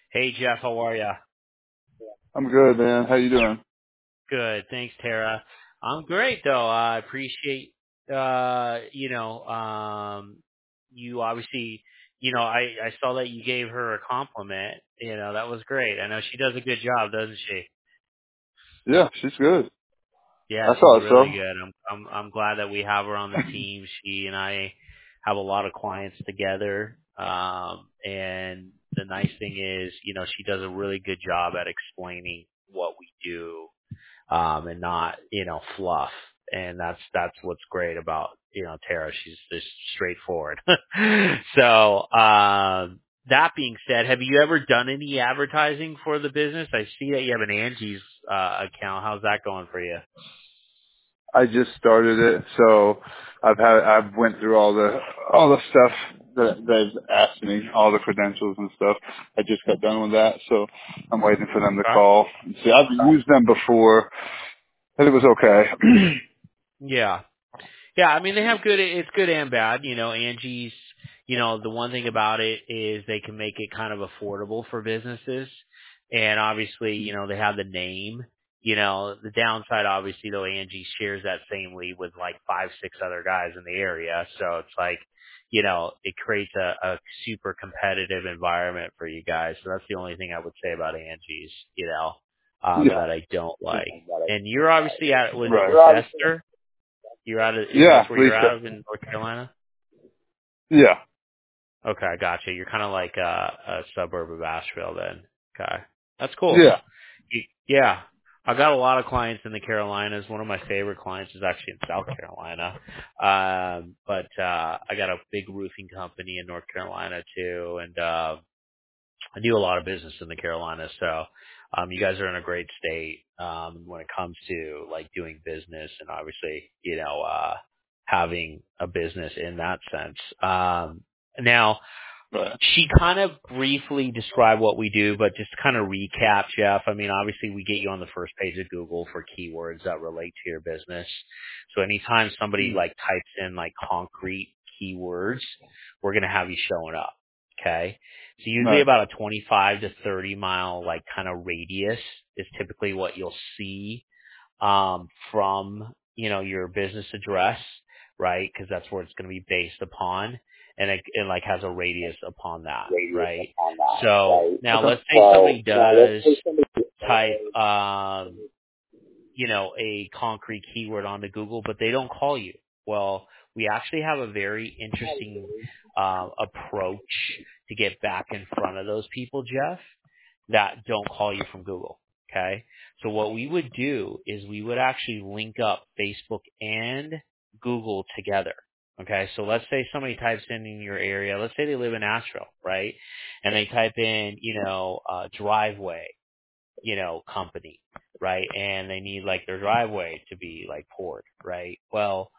Hey Jeff, how are ya? I'm good, man. How you doing? Good, thanks Tara. I'm great though. I appreciate you obviously I saw that you gave her a compliment. That was great. I know she does a good job, doesn't she? Yeah, she's good. Yeah, I she's thought really so. good. I'm glad that we have her on the team. She and I have a lot of clients together. And the nice thing is, she does a really good job at explaining what we do and not, fluff. And that's what's great about, Tara. She's just straightforward. So, that being said, have you ever done any advertising for the business? I see that you have an Angie's account. How's that going for you? I just started it, so I've went through all the stuff that they've asked me, all the credentials and stuff. I just got done with that, so I'm waiting for them to Okay. call and see. I've used them before, and it was okay. Yeah. Yeah, I mean they have it's good and bad. Angie's, the one thing about it is they can make it kind of affordable for businesses. And obviously, they have the name. The downside obviously though, Angie shares that same lead with like 5, 6 other guys in the area. So it's like, it creates a super competitive environment for you guys. So that's the only thing I would say about Angie's, Yeah. that I don't like. And you're obviously was it Right. Leicester? You're out of, Yeah, that's where you're Lisa. out of in North Carolina? Yeah. Okay, I gotcha. You're kind of like a suburb of Asheville then. Okay. That's cool. Yeah. Yeah. I got a lot of clients in the Carolinas. One of my favorite clients is actually in South Carolina. But I got a big roofing company in North Carolina too. And, I do a lot of business in the Carolinas. So, you guys are in a great state, when it comes to like doing business and obviously, having a business in that sense. Now, Right. she kind of briefly described what we do, but just kind of recap, Jeff. I mean, obviously we get you on the first page of Google for keywords that relate to your business. So anytime somebody like types in like concrete keywords, we're going to have you showing up. Okay. So usually Right. about a 25 to 30 mile like kind of radius is typically what you'll see from, your business address, right? Because that's where it's going to be based upon. And it like has a radius upon that, right? So now Okay. let's say somebody does type, a concrete keyword onto Google, but they don't call you. Well, we actually have a very interesting, approach to get back in front of those people, Jeff, that don't call you from Google. Okay. So what we would do is we would actually link up Facebook and Google together. Okay. So let's say somebody types in your area. Let's say they live in Asheville, right? And they type in, driveway, company, right? And they need like their driveway to be like poured, right? Well,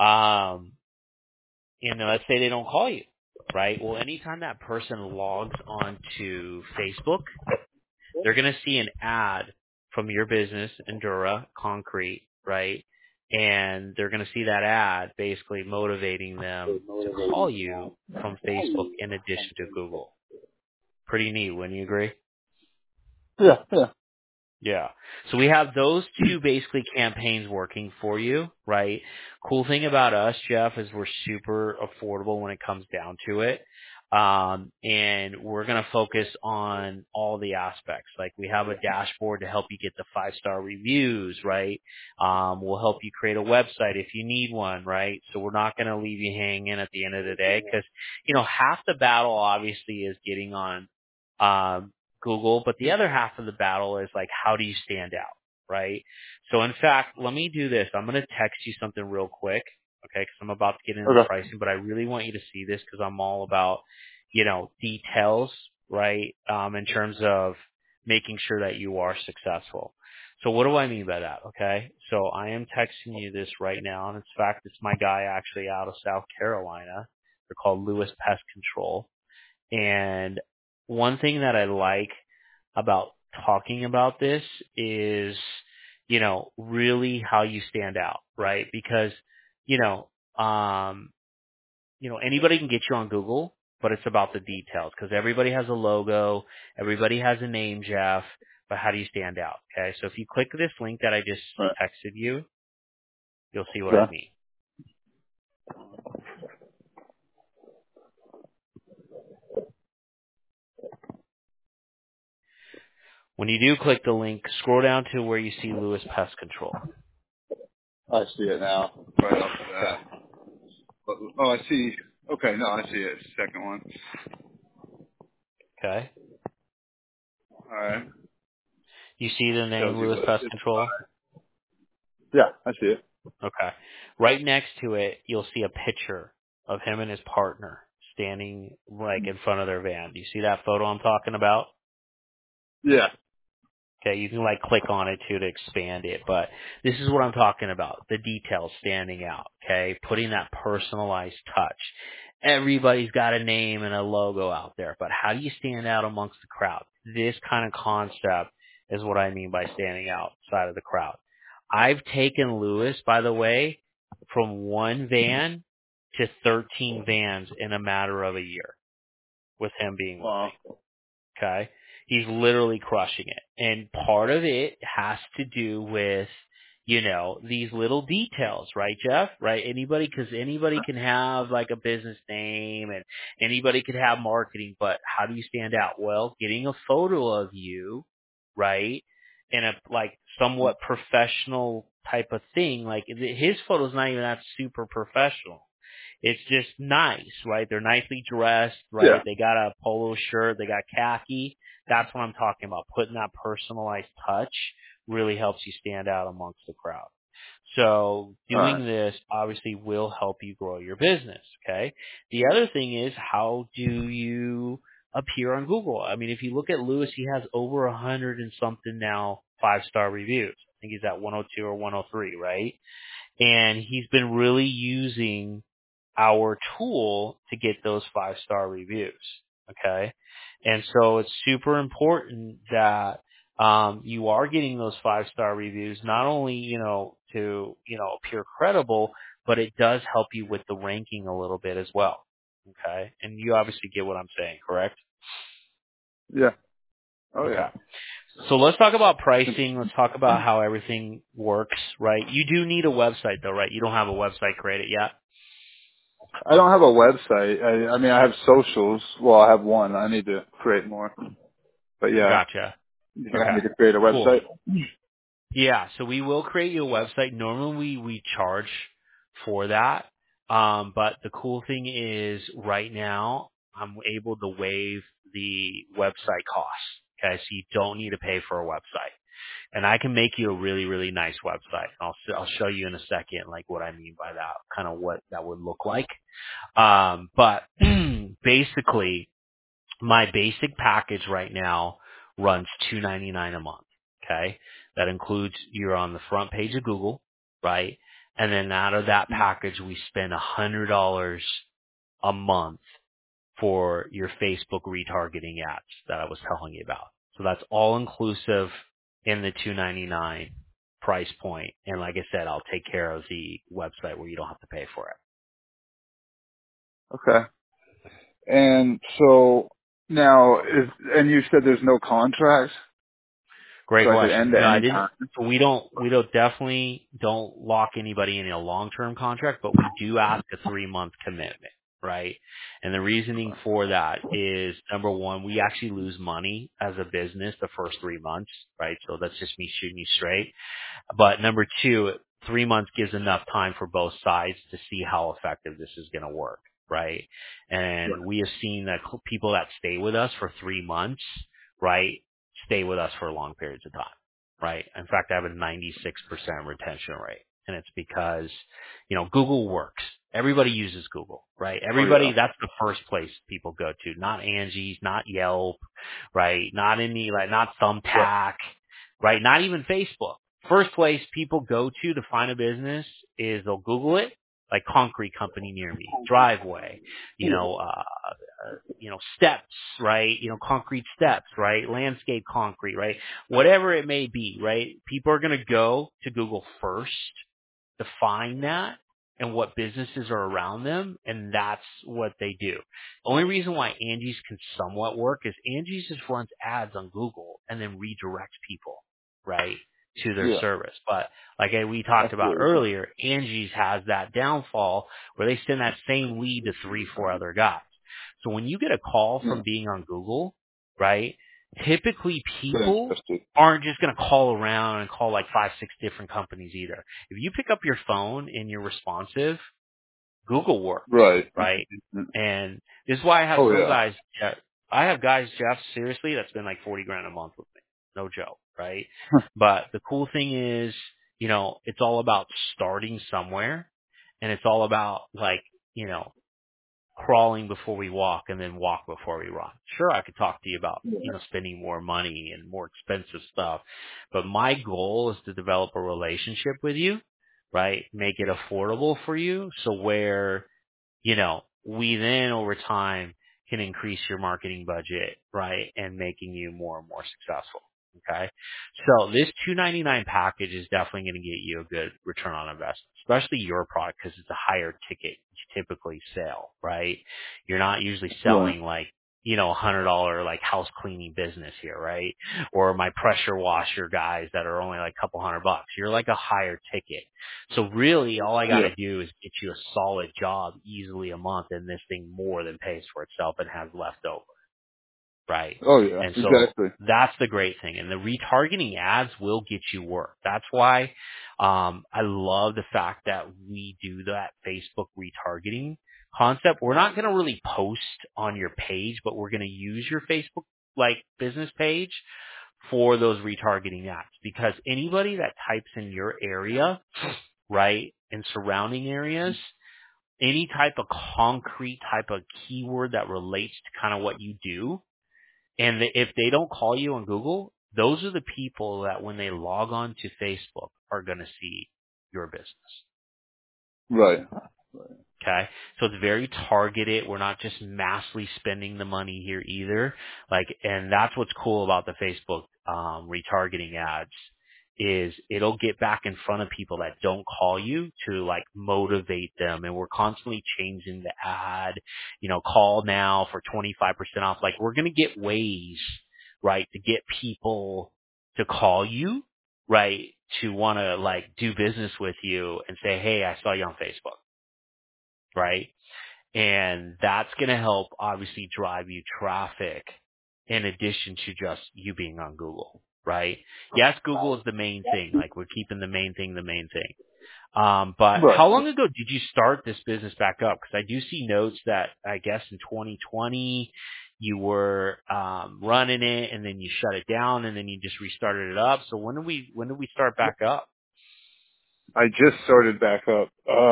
let's say they don't call you, right? Well, anytime that person logs onto Facebook, they're going to see an ad from your business, Endura Concrete, right? And they're going to see that ad basically motivating them to call you from Facebook in addition to Google. Pretty neat, wouldn't you agree? Yeah. Yeah. Yeah. So we have those two basically campaigns working for you, right? Cool thing about us, Jeff, is we're super affordable when it comes down to it. And we're going to focus on all the aspects. Like we have a dashboard to help you get the 5-star reviews, right? We'll help you create a website if you need one, right? So we're not going to leave you hanging at the end of the day because, half the battle obviously is getting on, Google, but the other half of the battle is like, how do you stand out, right? So in fact, let me do this. I'm going to text you something real quick, okay? Because I'm about to get into the Okay. pricing, but I really want you to see this because I'm all about, details, right? In terms of making sure that you are successful. So what do I mean by that? Okay. So I am texting you this right now. And in fact, it's my guy actually out of South Carolina. They're called Lewis Pest Control. And one thing that I like about talking about this is, really how you stand out, right? Because, you know, um, anybody can get you on Google, but it's about the details because everybody has a logo, everybody has a name, Jeff, but how do you stand out? Okay, so if you click this link that I just Right. texted you, you'll see what I Okay. mean. When you do click the link, scroll down to where you see Lewis Pest Control. I see it now. Right off the Okay. bat. Oh, I see. Okay, no, I see it. Second one. Okay. All right. You see the Tells name you Lewis what Pest it's Control? Yeah, I see it. Okay. Right next to it, you'll see a picture of him and his partner standing like in front of their van. Do you see that photo I'm talking about? Yeah. Okay, you can like click on it too to expand it, but this is what I'm talking about. The details standing out, okay? Putting that personalized touch. Everybody's got a name and a logo out there, but how do you stand out amongst the crowd? This kind of concept is what I mean by standing outside of the crowd. I've taken Lewis, by the way, from one van to 13 vans in a matter of a year with him being with me. Wow. Okay. He's literally crushing it. And part of it has to do with, these little details, right, Jeff? Right? Cause anybody can have like a business name and anybody could have marketing, but how do you stand out? Well, getting a photo of you, right? In a like somewhat professional type of thing. Like his photo's not even that super professional. It's just nice, right? They're nicely dressed, right? Yeah. They got a polo shirt, they got khaki. That's what I'm talking about. Putting that personalized touch really helps you stand out amongst the crowd. So All right. doing this obviously will help you grow your business, okay? The other thing is, how do you appear on Google? I mean, if you look at Lewis, he has over 100 and something now 5-star reviews. I think he's at 102 or 103, right? And he's been really using our tool to get those 5-star reviews. Okay. And so it's super important that, you are getting those 5-star reviews, not only, to, appear credible, but it does help you with the ranking a little bit as well. Okay. And you obviously get what I'm saying, correct? Yeah. Oh Okay. yeah. So let's talk about pricing. Let's talk about how everything works, right? You do need a website though, right? You don't have a website created yet? I don't have a website. I mean, I have socials. Well, I have one. I need to create more. But yeah, Gotcha. you want Okay. me to create a Cool. website? Yeah, so we will create you a website. Normally we charge for that. But the cool thing is right now I'm able to waive the website costs. Okay, so you don't need to pay for a website. And I can make you a really, really nice website. I'll show you in a second like what I mean by that, kind of what that would look like. But basically my basic package right now runs $2.99 a month. Okay. That includes you're on the front page of Google, right? And then out of that package, we spend $100 a month for your Facebook retargeting ads that I was telling you about. So that's all inclusive in the $2.99 price point. And like I said, I'll take care of the website where you don't have to pay for it. Okay. And so now, and you said there's no contracts, Great so I could question. end at No, I any didn't. time. So we don't definitely don't lock anybody in a long-term contract, but we do ask a 3-month commitment, right? And the reasoning for that is number one, we actually lose money as a business the first 3 months, right? So that's just me shooting you straight. But number two, 3 months gives enough time for both sides to see how effective this is going to work, right? Right. And we have seen that people that stay with us for 3 months, right, stay with us for long periods of time, right? In fact, I have a 96% retention rate. And it's because, Google works. Everybody uses Google, right? Oh yeah. That's the first place people go to, not Angie's, not Yelp, right? Not not Right. Thumbtack, right? Not even Facebook. First place people go to find a business is they'll Google it, like concrete company near me, driveway, steps, right? Concrete steps, right? Landscape concrete, right? Whatever it may be, right? People are going to go to Google first to find that. and what businesses are around them, and that's what they do. The only reason why Angie's can somewhat work is Angie's just runs ads on Google and then redirects people, right, to their Yeah. service. But like we talked about Absolutely. earlier, Angie's has that downfall where they send that same lead to 3-4 other guys. So when you get a call Yeah. from being on Google, right, typically Very people interesting. aren't just going to call around and call like 5-6 different companies either. If you pick up your phone and you're responsive, Google works, Right. right? And this is why I have Oh some yeah. guys. I have guys, Jeff, seriously, that spend like 40 grand a month with me. No joke, right? But the cool thing is, it's all about starting somewhere, and it's all about like, crawling before we walk and then walk before we run. Sure, I could talk to you about, spending more money and more expensive stuff, but my goal is to develop a relationship with you, right? Make it affordable for you. So where, we then over time can increase your marketing budget, right? And making you more and more successful. Okay. So this $299 package is definitely going to get you a good return on investment, especially your product because it's a higher ticket you typically sell, right? You're not usually Right. selling like, $100 like house cleaning business here, right? Or my pressure washer guys that are only like a couple $100. You're like a higher ticket. So really all I got Yeah. to do is get you a solid job easily a month and this thing more than pays for itself and has left over. Right. Oh yeah. And so Exactly. that's the great thing. And the retargeting ads will get you work. That's why I love the fact that we do that Facebook retargeting concept. We're not going to really post on your page, but we're going to use your Facebook like business page for those retargeting ads because anybody that types in your area, right, and surrounding areas, any type of concrete type of keyword that relates to kind of what you do, and if they don't call you on Google, those are the people that when they log on to Facebook are going to see your business. Right. Okay. So it's very targeted. We're not just massively spending the money here either. And that's what's cool about the Facebook, retargeting ads is it'll get back in front of people that don't call you to like motivate them. And we're constantly changing the ad, call now for 25% off. Like we're going to get ways, right, to get people to call you, right, to want to like do business with you and say, hey, I saw you on Facebook. Right. And that's going to help obviously drive you traffic in addition to just you being on Google. Right. Yes, Google is the main thing. Like we're keeping the main thing the main thing. But Right. how long ago did you start this business back up? Because I do see notes that I guess in 2020 you were running it and then you shut it down and then you just restarted it up. So when did we start back up? I just started back up.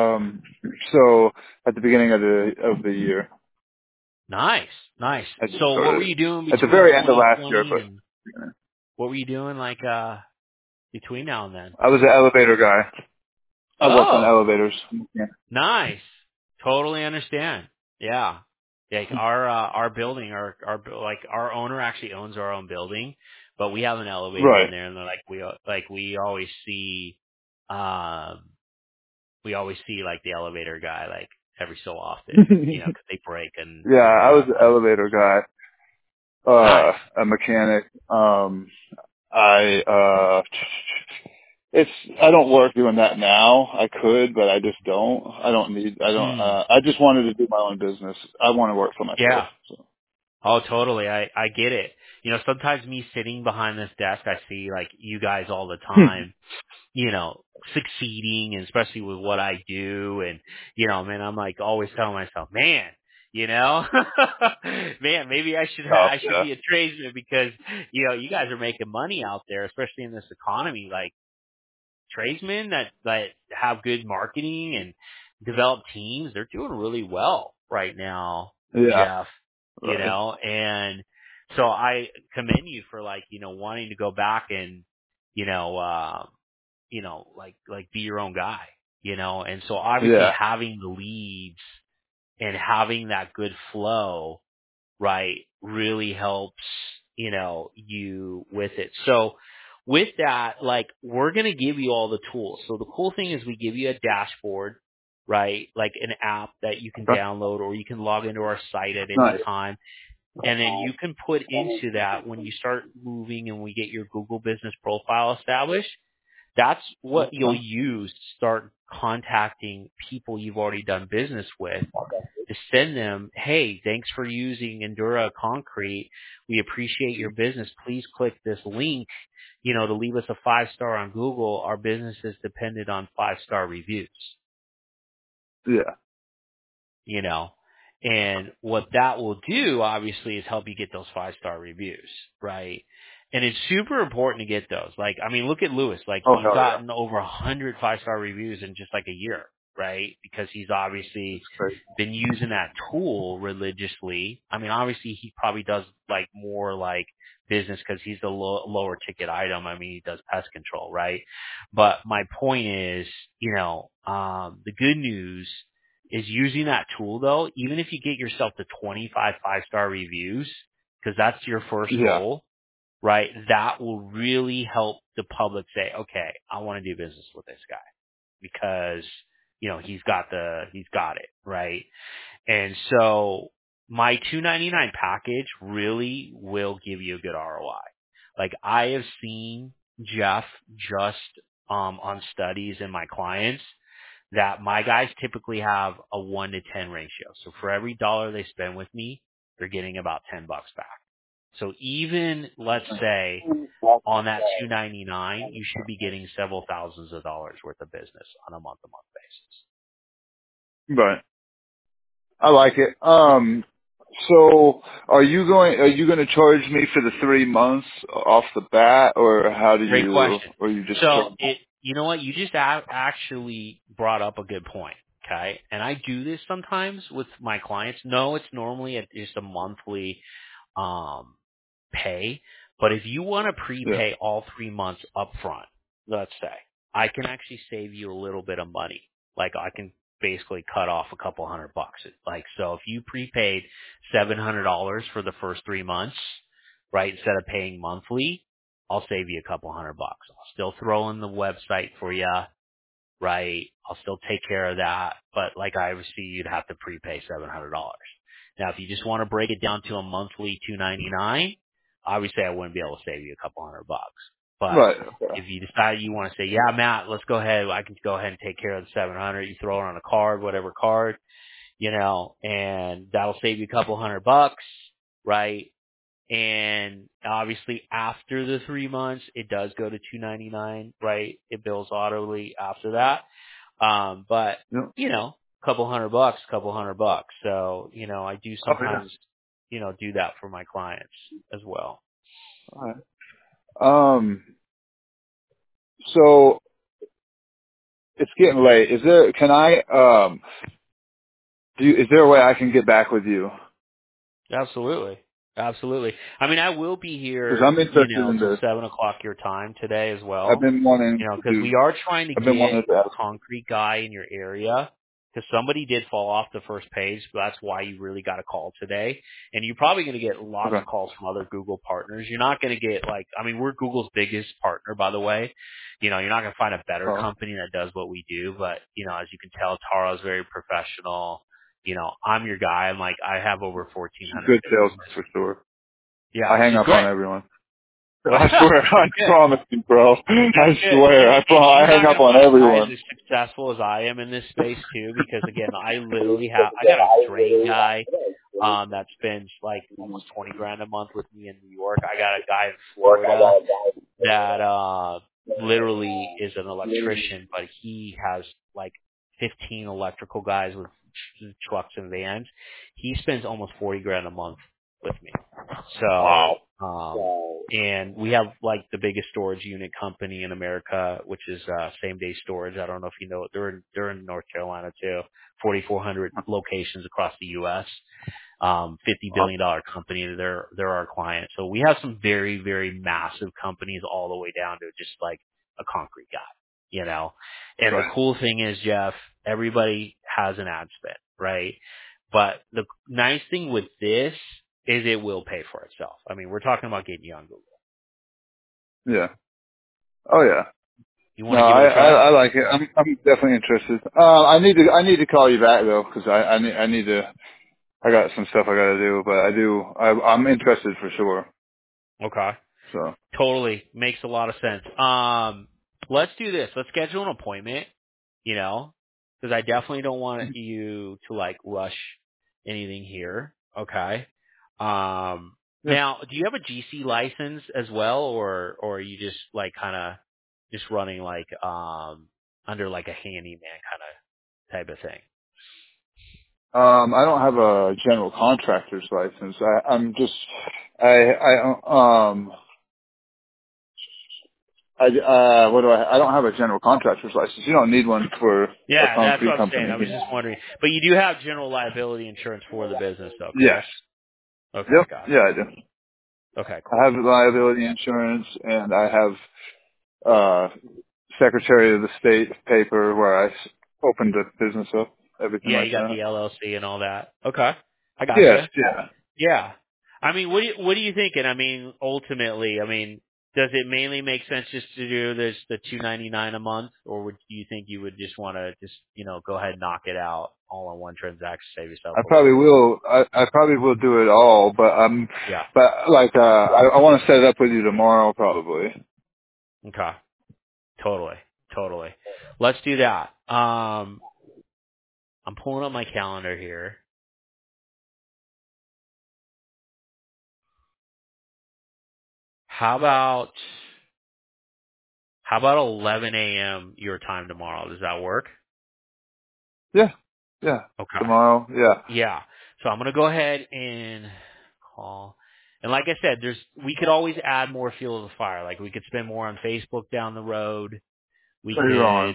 So at the beginning of the year, Nice, nice. I just So what were started you doing at the between very end of last year. 2020 But and what were you doing between now and then? I was an elevator guy. I worked on Oh, elevators. Yeah. nice. Totally understand. Yeah. Like our building, our owner actually owns our own building, but we have an elevator in Right. there and they're we always see, like the elevator guy like every so often, cause they break and Yeah, I was yeah. an elevator guy. Nice. A mechanic. I it's I don't work doing that now. I could, but I just don't. Hmm. I just wanted to do my own business. I want to work for myself. Yeah. So. Oh, totally. I get it. Sometimes me sitting behind this desk, I see like you guys all the time, succeeding, and especially with what I do. And, man, I'm like always telling myself, man, you know, man, maybe Oh, I should yeah. be a tradesman because, you guys are making money out there, especially in this economy. Like tradesmen that have good marketing and develop teams, they're doing really well right now, Yeah. Jeff, Right. and so I commend you for like, wanting to go back and, like be your own guy, and so obviously Yeah. having the leads and having that good flow, right, really helps, you with it. So with that, like we're going to give you all the tools. So the cool thing is we give you a dashboard right? Like an app that you can Okay. download, or you can log into our site at any Nice. time. And then you can put into that when you start moving and we get your Google business profile established. That's what you'll use to start contacting people you've already done business with to send them, hey, thanks for using Endura Concrete. We appreciate your business. Please click this link, to leave us a 5-star on Google. Our business is dependent on 5-star reviews. Yeah. you know. And what that will do, obviously, is help you get those 5-star reviews, right? And it's super important to get those. Like, I mean, look at Lewis. Like, Oh, he's hell yeah. gotten over 100 5-star reviews in just like a year, right? Because he's obviously It's crazy. been using that tool religiously. I mean, obviously, he probably does like more like business because he's a lower ticket item. I mean, he does pest control, right? But my point is, the good news is using that tool though, even if you get yourself to 25 5-star reviews, because that's your first Yeah. goal, right? That will really help the public say, okay, I want to do business with this guy because, he's got it, right? And so my $299 package really will give you a good ROI. Like I have seen Jeff just, on studies in my clients, that my guys typically have a 1 to 10 ratio. So for every dollar they spend with me, they're getting about $10 back. So even, let's say, on that 299, you should be getting several thousands of dollars worth of business on a month-to-month basis. Right. I like it. So are you going to charge me for the 3 months off the bat, or how do Great you, question. or you just So charge? you know what? You just actually brought up a good point. Okay. And I do this sometimes with my clients. No, it's normally just a monthly, um, pay. But if you want to Yeah. prepay all 3 months upfront, let's say, I can actually save you a little bit of money. Like I can basically cut off a couple $100. Like, so if you prepaid $700 for the first 3 months, right, instead of paying monthly, I'll save you a couple $100. I'll still throw in the website for you, right? I'll still take care of that. But like I see, you'd have to prepay $700. Now, if you just want to break it down to a monthly $299, obviously I wouldn't be able to save you a couple $100. But Right. Okay. if you decide you want to say, yeah, Matt, let's go ahead. I can go ahead and take care of the 700. You throw it on a card, whatever card, and that'll save you a couple $100, right? And obviously after the 3 months, it does go to $299, right? It bills audibly after that. But Yeah. couple $100. So, I do Oh, yeah. sometimes, do that for my clients as well. All right. So it's getting late. Is there a way I can get back with you? Absolutely. Absolutely. I mean, I will be Because here, I'm interested in till this. 7:00 your time today as I've well. been wanting to Because do, we are trying to I've been get wanting to a ask. concrete guy in your area. Because somebody did fall off the first page, but that's why you really got a call today. And you're probably going to get lots Okay. of calls from other Google partners. You're not going to get we're Google's biggest partner, by the way. You're not going to find a better Oh, company that does what we do. But, as you can tell, Taro's very professional. I'm your guy. I have over good 1,400 salesman businesses. for sure. Yeah, I which hang is up on great. everyone. Well, I swear, I good. promise you, bro. That's I good. swear, And I you're hang not up going to on find guys everyone. as successful as I am in this space too, because again, I got a drain guy, that spends like almost 20 grand a month with me in New York. I got a guy in Florida that, literally is an electrician, but he has like 15 electrical guys with trucks and vans. He spends almost 40 grand a month with me. So, Wow. and we have like the biggest storage unit company in America, which is Same Day Storage. I don't know if you know it. They're in North Carolina too. 4,400 locations across the U.S. $50 Wow. billion company. They're our client. So we have some very, very massive companies all the way down to just like a concrete guy. And the Right. cool thing is, Jeff, everybody has an ad spend, right? But the nice thing with this is it will pay for itself. I mean, we're talking about getting you on Google. Yeah. Oh yeah. You No, want to give it a try? I like it. I'm definitely interested. I need to call you back though, because I need to. I got some stuff I got to do, but I'm interested for sure. Okay. So Totally. Makes a lot of sense. Let's do this. Let's schedule an appointment, you know, because I definitely don't want you to like rush anything here. Okay. yeah. Now, do you have a GC license as well, or are you just like kind of just running like, under like a handyman kind of type of thing? I don't have a general contractor's license. I'm just I don't have a general contractor's license. You don't need one for a Yeah, that's concrete what I'm saying. company. I was just wondering, but you do have general liability insurance for the business though, Yes. correct? Okay, Yep. got it. Yeah, I do. Okay, I cool. have liability insurance, and I have Secretary of the State paper where opened the business up, everything Yeah, like you got the that. LLC and all that. Okay, I Yes. gotcha. Yeah. Yeah, I mean, what are you thinking? I mean, ultimately, I mean, does it mainly make sense just to do this the $299 a month, or do you think you would just want to just go ahead and knock it out all in one transaction, save yourself I a probably little? will. I probably will do it all, but Yeah. I want to set it up with you tomorrow, probably. Okay. Totally. Totally. Let's do that. I'm pulling up my calendar here. How about 11 a.m. your time tomorrow? Does that work? Yeah. Yeah. Okay. Tomorrow. Yeah. Yeah. So I'm gonna go ahead and call. And like I said, we could always add more fuel to the fire. Like we could spend more on Facebook down the road. We So you're on. could,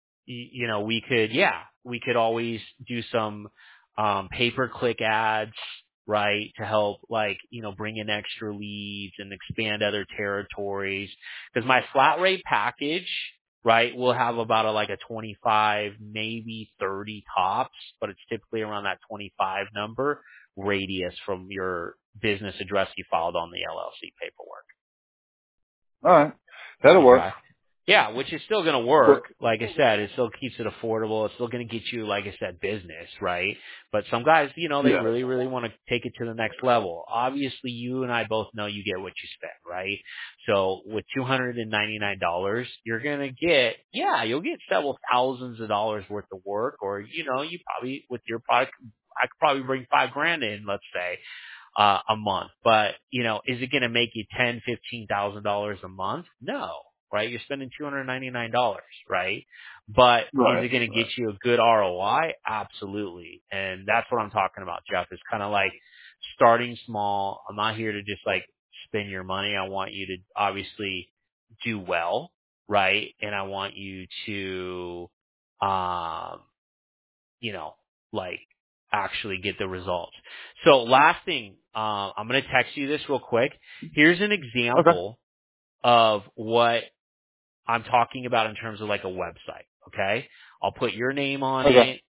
we could always do some pay-per-click ads, right, to help like, bring in extra leads and expand other territories. Because my flat rate package, right, will have about like a 25, maybe 30 tops, but it's typically around that 25 number radius from your business address you filed on the LLC paperwork. All right. That'll work. Okay. Yeah, which is still going to But, work. Like I said, it still keeps it affordable. It's still going to get you, like I said, business, right? But some guys, they yeah. really, really want to take it to the next level. Obviously, you and I both know you get what you spend, right? So with $299, you're going to get, you'll get several thousands of dollars worth of work, or, you probably, with your product, I could probably bring $5,000 in, let's say, a month. But, is it going to make you $10,000, $15,000 a month? No, right? You're spending $299, right? But is Right. it going to Right. get you a good ROI? Absolutely. And that's what I'm talking about, Jeff. It's kind of like starting small. I'm not here to just like spend your money. I want you to obviously do well, right? And I want you to, um, like actually get the results. So last thing, I'm going to text you this real quick. Here's an Okay. example of what I'm talking about in terms of like a website. Okay. I'll put your name on Okay. it.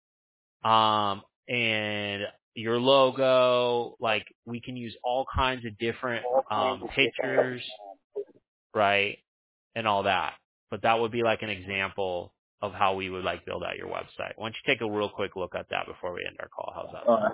And your logo, like we can use all kinds of different, pictures, right? And all that. But that would be like an example of how we would like build out your website. Why don't you take a real quick look at that before we end our call? How's that All sound? right.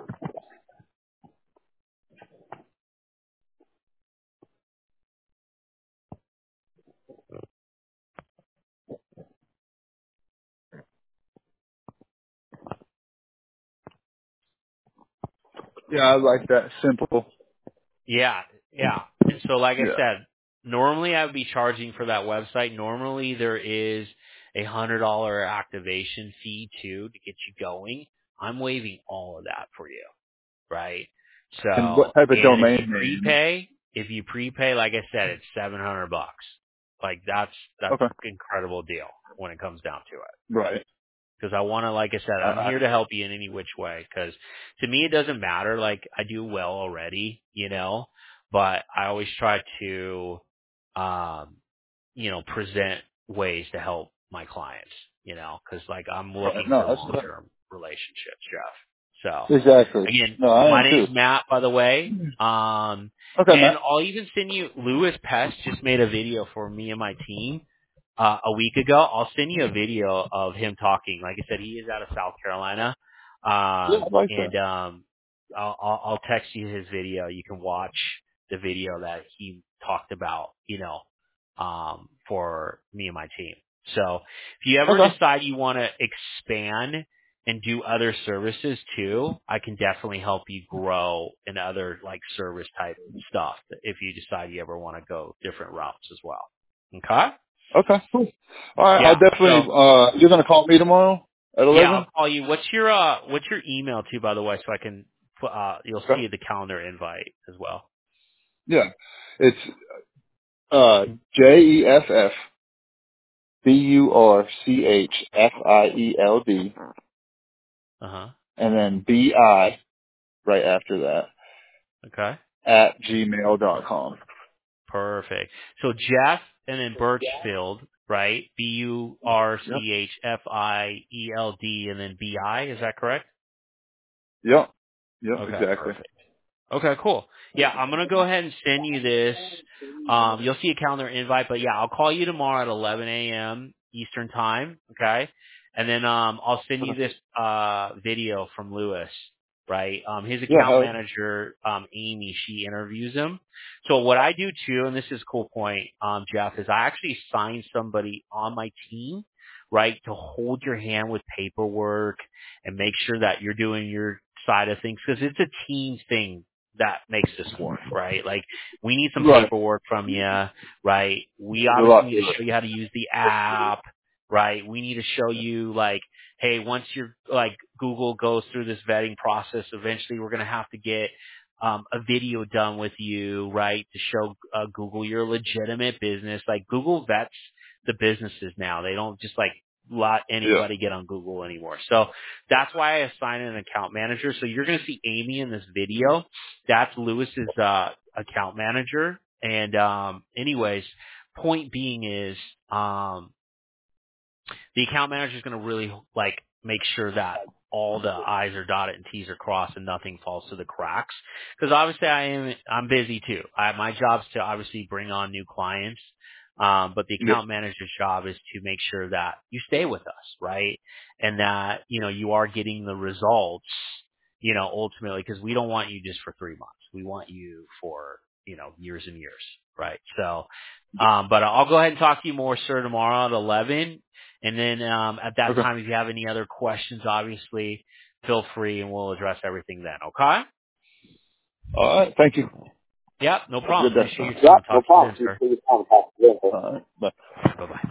Yeah, I like that. Simple. Yeah, yeah. And so like I Yeah. said, normally I would be charging for that website. Normally there is $100 activation fee too to get you going. I'm waiving all of that for you, right? And So, what type of and domain name? if you prepay, like I said, it's $700. Like that's Okay. incredible deal when it comes down to it. Right. Because I want to, like I said, I'm I, here to help you in any which way. Because to me, it doesn't matter. Like I do well already, but I always try to, um, present ways to help my clients, because like I'm looking for no, that's long-term relationships, Jeff. So exactly. again, No, I am my too. name's Matt, by the way. Okay, And Matt. I'll even send you, Lewis Pest just made a video for me and my team a week ago. I'll send you a video of him talking. Like I said, he is out of South Carolina. Yeah, I like that. And I'll text you his video. You can watch the video that he talked about, for me and my team. So if you ever Okay. decide you want to expand and do other services too, I can definitely help you grow in other like service type stuff if you decide you ever want to go different routes as well. Okay? Okay. Cool. All right. I'll Yeah. definitely. So You're gonna call me tomorrow at yeah, 11. I'll call you. What's your email too, by the way, so I can put you'll Okay. see the calendar invite as well. Yeah. It's JEFFBURCHFIELD Uh-huh. and then BI right after that Okay. at gmail.com. Perfect. So Jeff and then Birchfield, right? Yep. BURCHFIELD and then BI, is that correct? Yep. Yep. Okay, Exactly. perfect. Okay, cool. Yeah, I'm gonna go ahead and send you this. You'll see a calendar invite, but yeah, I'll call you tomorrow at 11 a.m. Eastern time. Okay, and then I'll send you Okay. this video from Lewis. Right, his Yeah. account manager, Amy, she interviews him. So what I do too, and this is a cool point, Jeff, is I actually assign somebody on my team, right, to hold your hand with paperwork and make sure that you're doing your side of things because it's a team thing that makes this work, right? Like we need some Right. paperwork from you, right? We There's a obviously lot need to to it. show you how to use the app, right? We need to show you like, hey, once your like Google goes through this vetting process, eventually we're going to have to get a video done with you, right? To show Google you're a legitimate business. Like Google vets the businesses now. They don't just like let Yeah. anybody get on Google anymore. So that's why I assign an account manager. So you're going to see Amy in this video. That's Lewis's account manager. And anyways, point being is the account manager is going to really like make sure that all the I's are dotted and T's are crossed and nothing falls to the cracks. Because obviously I'm busy too. My job's to obviously bring on new clients. But the Yeah. account manager's job is to make sure that you stay with us, right? And that, you are getting the results, ultimately, because we don't want you just for 3 months. We want you for, years and years, right? So, but I'll go ahead and talk to you more, sir, tomorrow at 11. And then at that Okay. time, if you have any other questions, obviously, feel free and we'll address everything then, okay? All right. Thank you. Yeah, no Have a problem. good day. Appreciate your Yeah, time. no Talk to you problem. then, You sir. see the contact. All right. Bye. Bye-bye.